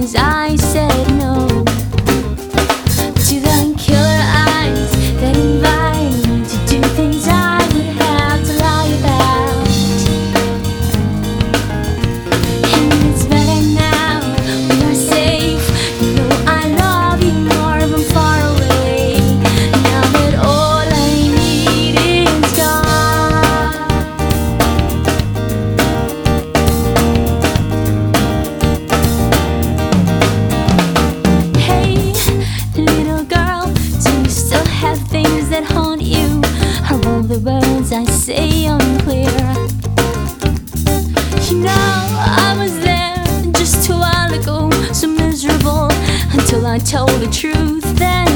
things I said no to the killer eyes that invite me to do things I would have to lie about. And it's better now, we are safe. You know I love you more from far away. Now that all I need is gone. Hey, little girl, do you still have things that haunt you? Are all the words I say unclear? You know, I was there just a while ago, so miserable until I told the truth. Then